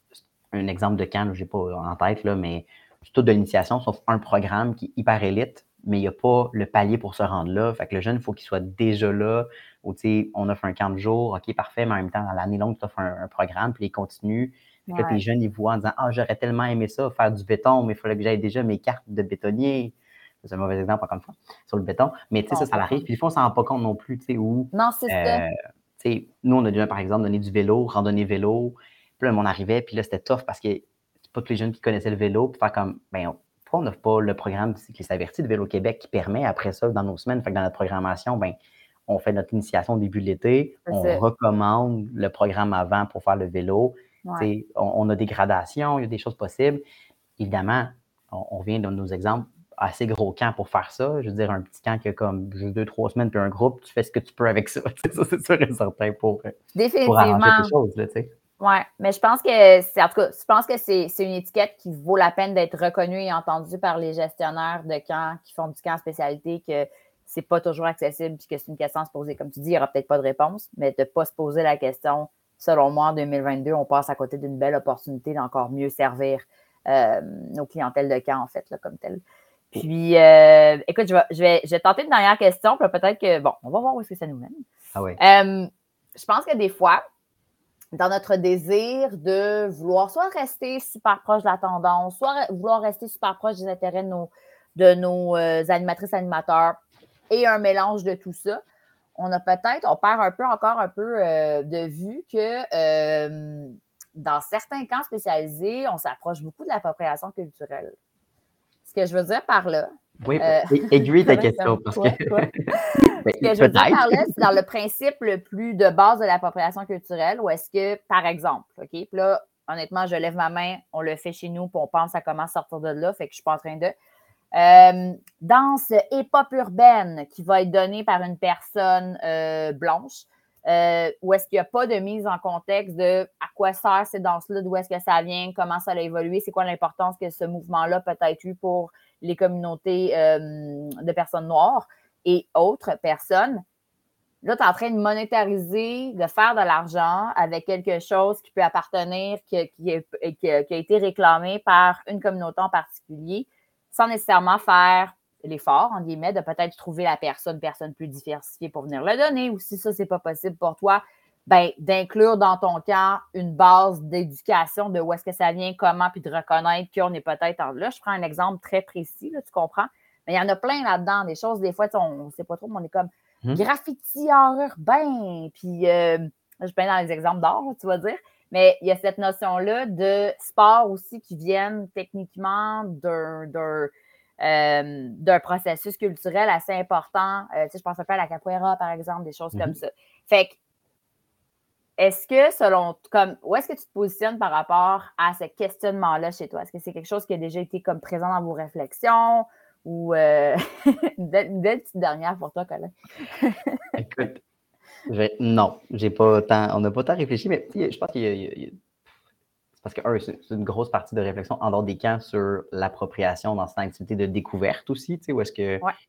un exemple de camp, je n'ai pas en tête, là, mais c'est tout de l'initiation, sauf un programme qui est hyper élite, mais il n'y a pas le palier pour se rendre là. Fait que le jeune, il faut qu'il soit déjà là, ou tu sais, on offre un camp de jour, OK, parfait, mais en même temps, dans l'année longue, tu offres un, un programme, puis il continue. Fait que là, tes
Ouais.
jeunes, ils voient en disant, ah, j'aurais tellement aimé ça, faire du béton, mais il fallait que j'aille déjà mes cartes de bétonnier. C'est un mauvais exemple, encore une fois, sur le béton. Mais tu sais, ça,
Non,
ça
pas
arrive.
fun.
Puis des fois, on s'en rend pas compte non plus, tu sais, où,
Non, c'est ça.
euh, tu sais, nous, on a déjà, par exemple, donné du vélo, randonnée vélo. Puis là, on arrivait, puis là, c'était tough parce que c'est pas tous les jeunes qui connaissaient le vélo. Puis faire comme, ben, pourquoi on n'offre pas le programme Cycliste Averti de Vélo Québec qui permet, après ça, dans nos semaines, fait que dans notre programmation, ben, on fait notre initiation au début de l'été,
C'est
on
ça.
recommande le programme avant pour faire le vélo.
Ouais.
Tu sais, on, on a des gradations, il y a des choses possibles. Évidemment, on, on vient de nos exemples assez gros camps pour faire ça. Je veux dire, un petit camp qui a comme juste deux, trois semaines, puis un groupe, tu fais ce que tu peux avec ça. Ça, c'est sûr et certain pour, pour arranger tes
Définitivement.
choses, là, tu sais.
Oui, mais je pense que c'est, en tout cas, je pense que c'est, c'est une étiquette qui vaut la peine d'être reconnue et entendue par les gestionnaires de camps qui font du camp en spécialité, que c'est pas toujours accessible puis que c'est une question à se poser. Comme tu dis, il n'y aura peut-être pas de réponse, mais de ne pas se poser la question, selon moi, en deux mille vingt-deux, on passe à côté d'une belle opportunité d'encore mieux servir euh, nos clientèles de camp, en fait, là, comme tel. Puis, euh, écoute, je vais, je, vais, je vais tenter une dernière question, puis peut-être que, bon, on va voir où est-ce que ça nous mène.
Ah ouais.
Euh, je pense que des fois, dans notre désir de vouloir soit rester super proche de la tendance, soit vouloir rester super proche des intérêts de nos, de nos euh, animatrices, animateurs et un mélange de tout ça, on a peut-être, on perd un peu encore un peu euh, de vue que euh, dans certains camps spécialisés, on s'approche beaucoup de l'appropriation culturelle. Ce que je veux dire par là.
Oui,
euh,
aiguille ta question parce
quoi,
que.
quoi?
Ben,
Ce que je veux dire par là,
peut-être.
c'est dans le principe le plus de base de l'appropriation culturelle, où est-ce que, par exemple, OK, puis là, honnêtement, je lève ma main, on le fait chez nous, puis on pense à comment sortir de là, fait que je suis pas en train de. Euh, danse hip-hop urbaine qui va être donnée par une personne euh, blanche, euh, où est-ce qu'il n'y a pas de mise en contexte de à quoi sert ces danses-là, d'où est-ce que ça vient, comment ça a évolué, c'est quoi l'importance que ce mouvement-là peut être eu pour les communautés euh, de personnes noires et autres personnes. Là, tu es en train de monétariser, de faire de l'argent avec quelque chose qui peut appartenir, qui, qui, est, qui, a, qui a été réclamé par une communauté en particulier, sans nécessairement faire l'effort, en guillemets, de peut-être trouver la personne, personne plus diversifiée pour venir le donner, ou si ça, c'est pas possible pour toi, ben, d'inclure dans ton camp une base d'éducation de où est-ce que ça vient, comment, puis de reconnaître qu'on est peut-être en... Là, je prends un exemple très précis, là, tu comprends? Mais il y en a plein là-dedans, des choses, des fois, on ne sait pas trop, mais on est comme mmh. graffiti art urbain, puis euh, je suis bien dans les exemples d'art, tu vas dire, mais il y a cette notion-là de sport aussi qui viennent techniquement d'un, d'un, euh, d'un processus culturel assez important. Euh, tu sais, je pense un peu à la capoeira, par exemple, des choses mmh. comme ça. Fait que, est-ce que, selon, comme, où est-ce que tu te positionnes par rapport à ce questionnement-là chez toi? Est-ce que c'est quelque chose qui a déjà été comme présent dans vos réflexions? Ou euh, une, belle, une belle petite dernière pour toi, Colin.
Écoute, je, non, j'ai pas tant, on n'a pas tant réfléchi, mais je pense qu'il y a, il y a, il y a c'est parce que, un, c'est une grosse partie de réflexion en dehors des camps sur l'appropriation dans cette activité de découverte aussi, tu sais, où est-ce que
ouais.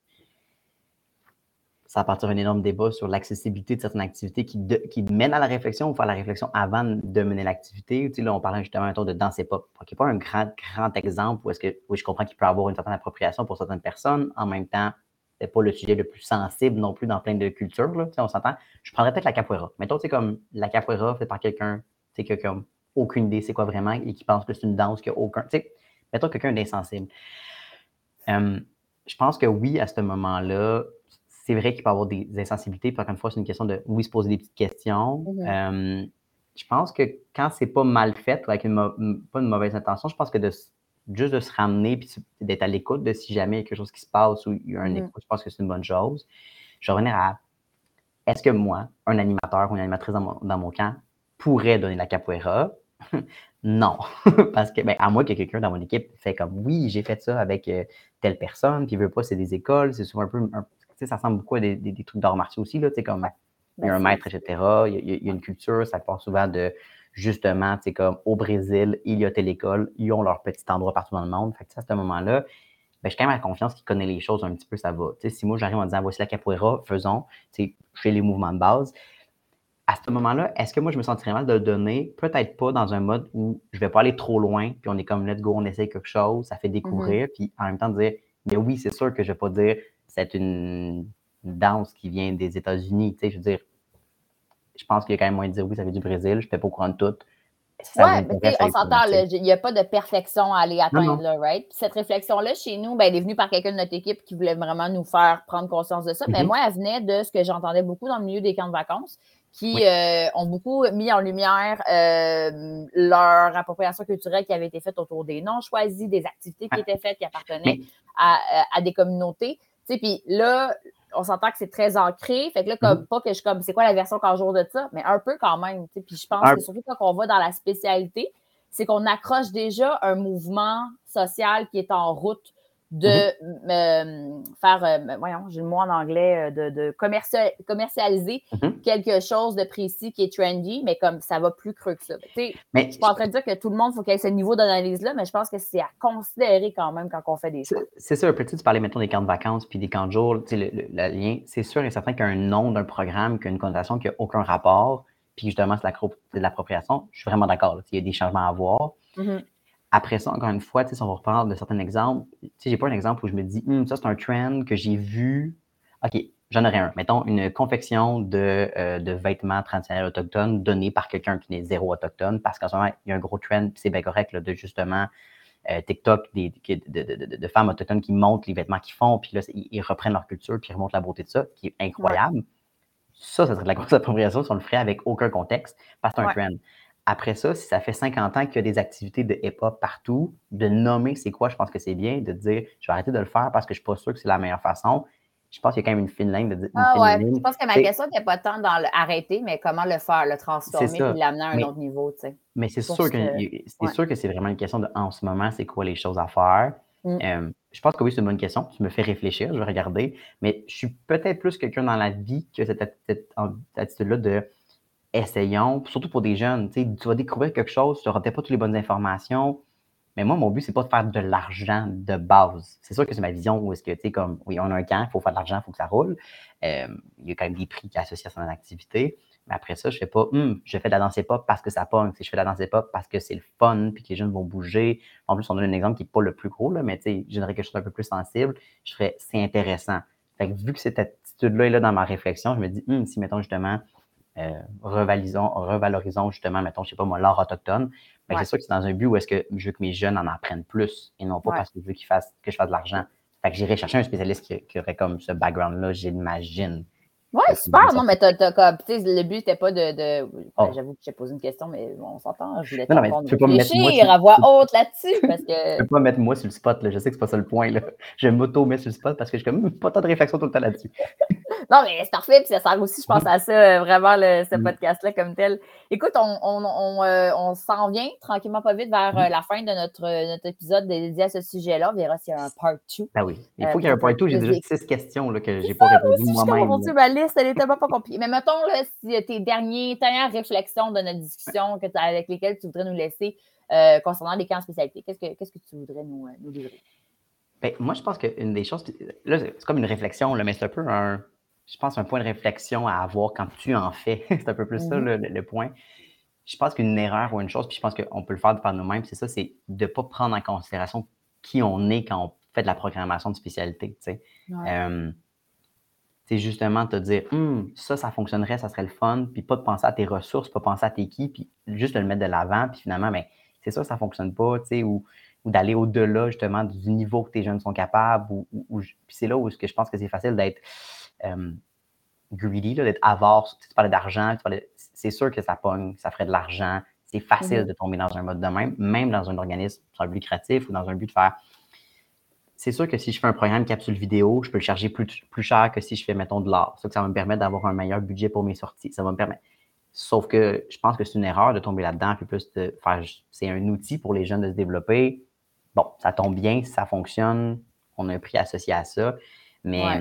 ça a partir d'un énorme débat sur l'accessibilité de certaines activités qui, de, qui mènent à la réflexion ou faire la réflexion avant de mener l'activité. Tu sais, là, on parlait justement un tour de danse hip-hop. Donc, il n'y a pas un grand, grand exemple où est-ce que, oui, je comprends qu'il peut y avoir une certaine appropriation pour certaines personnes. En même temps, c'est pas le sujet le plus sensible non plus dans plein de cultures, là, tu sais, on s'entend. Je prendrais peut-être la capoeira. Mettons, tu sais, comme la capoeira faite par quelqu'un, tu sais, qui a comme aucune idée c'est quoi vraiment et qui pense que c'est une danse qui a aucun, tu sais, mettons quelqu'un d'insensible. Euh, je pense que oui, à ce moment-là, c'est vrai qu'il peut y avoir des insensibilités. Puis encore une fois, c'est une question de, oui, se poser des petites questions. Mm-hmm. Euh, je pense que quand c'est pas mal fait, avec une, pas une mauvaise intention, je pense que de, juste de se ramener puis d'être à l'écoute de si jamais il y a quelque chose qui se passe ou il y a un mm-hmm. écoute, je pense que c'est une bonne chose. Je vais revenir à, est-ce que moi, un animateur ou une animatrice dans mon, dans mon camp, pourrait donner la capoeira? Non, parce que, ben, à moins que quelqu'un dans mon équipe fait comme, oui, j'ai fait ça avec euh, telle personne, puis il veut pas, c'est des écoles, c'est souvent un peu, un, tu sais, ça ressemble beaucoup à des, des, des trucs d'arts martiaux aussi, là, tu sais, comme, il y a
Ben,
un
c'est
maître, et cetera. Il y a, il y a- il y a une culture, ça part souvent de justement, tu sais, comme au Brésil, il y a telle école, ils ont leur petit endroit partout dans le monde. Fait que, tu sais, à ce moment-là, ben, j'ai quand même la confiance qu'il connaît les choses un petit peu, ça va. Tu sais, si moi j'arrive en disant voici la capoeira, faisons, tu sais, je fais les mouvements de base. À ce moment-là, est-ce que moi je me sentirais mal de le donner? Peut-être pas dans un mode où je vais pas aller trop loin, puis on est comme let's go, on essaye quelque chose, ça fait
Mhm.
découvrir, puis en même temps dire, mais oui, c'est sûr que je vais pas dire c'est une, une danse qui vient des États-Unis. Tu sais, je veux dire, je pense qu'il y a quand même moyen de dire oui, ça vient du Brésil, je n'étais pas au courant de tout. Si ça vous
Ouais, mais tu
intéresse,
sais, on
allez plus loin,
s'entend,
tu sais.
là, il n'y a pas de perfection à aller
Non,
atteindre,
non.
là, right? Puis cette réflexion-là, chez nous, ben, elle est venue par quelqu'un de notre équipe qui voulait vraiment nous faire prendre conscience de ça. Mais
Mhm.
moi, elle venait de ce que j'entendais beaucoup dans le milieu des camps de vacances, qui
Oui.
euh, ont beaucoup mis en lumière euh, leur appropriation culturelle qui avait été faite autour des noms choisis, des activités qui
Ouais.
étaient faites, qui appartenaient
Mais,
à, à, à des communautés. Tu sais, puis là, on s'entend que c'est très ancré. Fait que là, comme
mhm.
pas que je suis comme c'est quoi la version qu'un jour de ça, mais un peu quand même. Tu sais, puis je pense
Un-
que surtout quand on va dans la spécialité, c'est qu'on accroche déjà un mouvement social qui est en route de
mhm.
euh, faire, euh, voyons, j'ai le mot en anglais, euh, de, de commercial- commercialiser
Mhm.
quelque chose de précis qui est trendy, mais comme ça va plus creux que ça. Tu sais,
Mais
je suis pas en train de dire que tout le monde, il faut qu'il y ait ce niveau d'analyse-là, mais je pense que c'est à considérer quand même quand on fait des choix.
c'est c'est sûr, petit, tu parlais, mettons, des camps de vacances puis des camps de jour, tu sais, le, le- le lien, c'est sûr et certain qu'un nom d'un programme qui a une connotation qui n'a aucun rapport, puis justement, c'est l'accro- c'est de l'appropriation, je suis vraiment d'accord, là, il y a des changements à avoir.
Mhm.
Après ça, encore une fois, tu sais, si on va reprendre de certains exemples, tu sais, j'ai pas un exemple où je me dis, Hum, ça, c'est un trend que j'ai vu. OK, j'en aurais un. Mettons, une confection de, euh, de vêtements traditionnels autochtones donnée par quelqu'un qui n'est zéro autochtone, parce qu'en ce moment, il y a un gros trend, puis c'est bien correct, là, de justement euh, TikTok des, de, de, de, de femmes autochtones qui montrent les vêtements qu'ils font, puis là, ils, ils reprennent leur culture, puis ils remontent la beauté de ça, qui est
Ouais.
incroyable. Ça, ça serait de la grosse appropriation si on le ferait avec aucun contexte, parce que c'est un
Ouais.
trend. Après ça, si ça fait cinquante ans qu'il y a des activités de hip-hop partout, de nommer c'est quoi, je pense que c'est bien, de dire je vais arrêter de le faire parce que je ne suis pas sûr que c'est la meilleure façon. Je pense qu'il y a quand même une fine ligne de dire une
Ah
fine
ouais, je
ligne.
pense que ma
Tu sais,
question n'était pas tant dans le arrêter, mais comment le faire, le
c'est
transformer puis
ça.
l'amener à un
Mais
autre niveau, tu sais.
mais c'est
Pour
sûr
ce
que
que.
c'est
Ouais.
sûr que c'est vraiment une question de en ce moment, c'est quoi les choses à faire.
Mm.
Euh, je pense que oui, c'est une bonne question. Tu me fais réfléchir, je vais regarder. Mais je suis peut-être plus quelqu'un dans la vie que cette, atti- cette attitude-là de essayons, surtout pour des jeunes. Tu sais, tu vas découvrir quelque chose, tu n'auras peut-être pas toutes les bonnes informations. Mais moi, mon but, c'est pas de faire de l'argent de base. C'est sûr que c'est ma vision où est-ce que, tu sais, comme, oui, on a un camp, il faut faire de l'argent, il faut que ça roule. Euh, il y a quand même des prix qui associent à son activité. Mais après ça, je fais pas, hum, je fais de la danse hip-hop parce que ça pogne. Je fais de la danse hip-hop parce que c'est le fun, puis que les jeunes vont bouger. En plus, on donne un exemple qui n'est pas le plus gros, là, mais tu sais, je donnerais quelque chose d'un peu plus sensible. Je ferais, c'est intéressant. Fait que vu que cette attitude-là est là dans ma réflexion, je me dis, hum, si, mettons, justement, euh, revalorisons, revalorisons justement, mettons, je sais pas moi, l'art autochtone, ben, c'est
Ouais.
sûr que c'est dans un but où est-ce que je veux que mes jeunes en apprennent plus et non pas
Ouais.
parce que je veux qu'ils fassent, que je fasse de l'argent. Fait que j'irai chercher un spécialiste qui, qui aurait comme ce background-là, j'imagine.
Ouais,
Fait que je vais
super. Non, mais
sortir.
t'as, t'as comme, tu sais, le but n'était pas de, de... Ben,
Oh.
j'avoue que j'ai posé une question, mais on s'entend. Je voulais
Non, non, mais
t'entendre
tu peux pas me mettre moi sur,
réfléchir à voix haute là-dessus parce
tu
que.
peux pas mettre moi sur le spot, là. Je sais que c'est pas ça le point, là. Je m'auto-mets sur le spot parce que je suis comme, hum, pas tant de réflexion tout le temps là-dessus.
Non, mais c'est parfait, puis ça sert aussi, je pense, à ça, euh, vraiment, le, ce
Mhm.
podcast-là comme tel. Écoute, on, on, on, euh, on s'en vient tranquillement pas vite vers euh,
Mhm.
la fin de notre, euh, notre épisode dédié à ce sujet-là. On verra s'il y a un part deux.
Ben oui. Il
Euh,
faut qu'il y ait
ça
un
peut
point
être
tout. J'ai
plus
déjà
des.
six questions là, que
C'est
j'ai
ça,
pas
moi
répondu
aussi, je suis comme, oh
moi-même,
mon
là.
Dieu, ma liste, elle est tellement pas compliquée. Mais mettons, là, si, euh, tes derniers, dernières réflexions de notre discussion que t'as- avec lesquelles tu voudrais nous laisser euh, concernant les camps de spécialité, qu'est-ce que, qu'est-ce que tu voudrais nous, euh, nous livrer?
Ben, moi, je pense qu'une des choses, là, c'est c'est comme une réflexion, là, mais c'est un peu un, je pense, un point de réflexion à avoir quand tu en fais. C'est un peu plus ça,
Mhm.
là, le, le point. Je pense qu'une erreur ou une chose, puis je pense qu'on peut le faire par nous-mêmes, c'est ça, c'est de ne pas prendre en considération qui on est quand on fait de la programmation de spécialité, tu sais.
Ouais.
Euh, c'est justement te dire, Hum, ça, ça fonctionnerait, ça serait le fun, puis pas de penser à tes ressources, pas penser à tes qui, puis juste de le mettre de l'avant, puis finalement, ben, c'est ça, ça fonctionne pas, tu sais, ou, ou d'aller au-delà, justement, du niveau que tes jeunes sont capables, ou, ou- ou- puis c'est là où ce que je pense que c'est facile d'être euh, greedy, là, d'être avare. Tu parlais d'argent, tu parlais- c'est sûr que ça pogne, ça ferait de l'argent, c'est facile
Mhm.
de tomber dans un mode de même, même dans un organisme, sur un but lucratif ou dans un but de faire c'est sûr que si je fais un programme capsule vidéo, je peux le charger plus, plus cher que si je fais, mettons, de l'art. Ça, que ça va me permettre d'avoir un meilleur budget pour mes sorties. Ça va me permettre. Sauf que je pense que c'est une erreur de tomber là-dedans, puis plus de faire. C'est un outil pour les jeunes de se développer. Bon, ça tombe bien, ça fonctionne, on a un prix associé à ça. Mais
Ouais.
hum,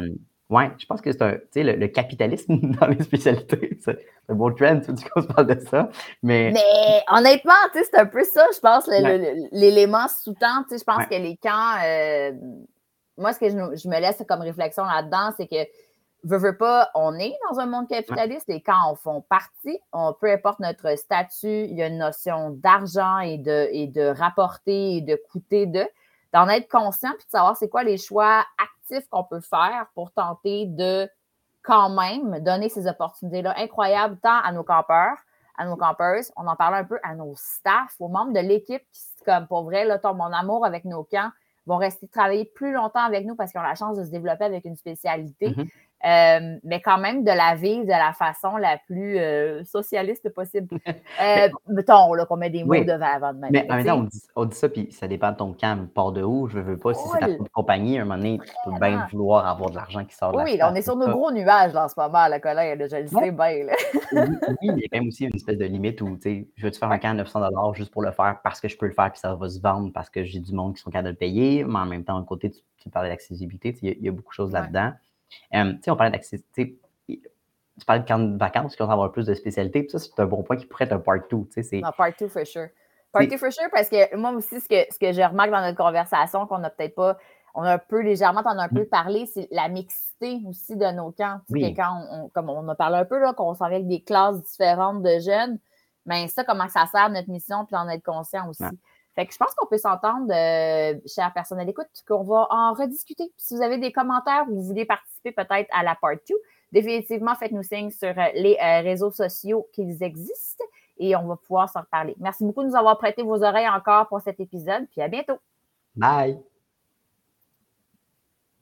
Ouais, je pense que c'est un, tu sais, le, le capitalisme dans les spécialités, c'est un beau trend, tu dis qu'on se parle de ça, mais...
Mais honnêtement, tu sais, c'est un peu ça, je pense, le-
Ouais.
le- l'élément sous-tend, tu sais, je pense
Ouais.
que les camps, euh, moi, ce que je, je me laisse comme réflexion là-dedans, c'est que, veux, veux pas, on est dans un monde capitaliste, les camps en font partie, on, peu importe notre statut, il y a une notion d'argent et de, et de rapporter et de coûter de, d'en être conscient puis de savoir c'est quoi les choix actifs qu'on peut faire pour tenter de quand même donner ces opportunités-là incroyables tant à nos campeurs, à nos campeuses, on en parle un peu à nos staffs, aux membres de l'équipe qui, comme pour vrai, là, tombe mon amour avec nos camps, vont rester travailler plus longtemps avec nous parce qu'ils ont la chance de se développer avec une spécialité.
Mm-hmm.
Euh, mais quand même de la vivre de la façon la plus euh, socialiste possible. Euh, mettons là, qu'on met des mots
Oui,
devant avant de même.
mais en
là,
même
tu
temps,
sais.
on dit, on dit ça, puis ça dépend de ton camp, part de où, je veux, veux pas. Si c'est ta
Cool.
propre compagnie, à un moment donné, tu peux bien
Vraiment.
vouloir avoir de l'argent qui sort de
Oui,
la
oui, là, on
staff.
est sur
C'est
nos
ça.
gros nuages là, en ce moment, la collègue, là, je le
Ouais.
sais bien. là.
Oui, oui, il y a quand même aussi une espèce de limite où, tu sais, je veux-tu faire un
Ouais.
camp à neuf cents dollars juste pour le faire parce que je peux le faire puis ça va se vendre parce que j'ai du monde qui sont capables de le payer, mais en même temps, d'un côté, tu, tu parlais d'accessibilité, tu sais, il y, a- il y a beaucoup de choses
Ouais.
là-dedans. Euh, tu sais, on parlait d'accessibilité, tu parlais de camp de vacances qui vont avoir plus de spécialités, puis ça, c'est un bon point qui pourrait être un part deux, tu sais, c'est...
Non, part two for sure. Part two for sure, parce que moi aussi, ce que, ce que je remarque dans notre conversation, qu'on n'a peut-être pas, on a un peu légèrement, t'en as un peu parlé, c'est la mixité aussi de nos camps. Tu sais,
Oui.
que quand on, comme on a parlé un peu, là, qu'on s'en vient avec des classes différentes de jeunes, mais ça, comment ça sert notre mission, puis en être conscient aussi.
Ouais.
Fait que je pense qu'on peut s'entendre, euh, chers personnes à l'écoute, qu'on va en rediscuter. Puis si vous avez des commentaires ou vous voulez participer peut-être à la part two, définitivement, faites-nous signe sur les euh, réseaux sociaux qu'ils existent et on va pouvoir s'en reparler. Merci beaucoup de nous avoir prêté vos oreilles encore pour cet épisode, puis à bientôt.
Bye!